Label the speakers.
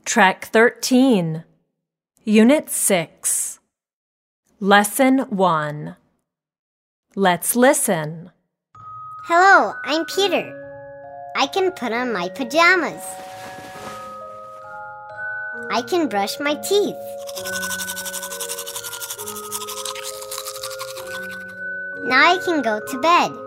Speaker 1: Track 13, Unit 6, Lesson 1. Let's listen.
Speaker 2: Hello, I'm Peter. I can put on my pajamas. I can brush my teeth. Now I can go to bed.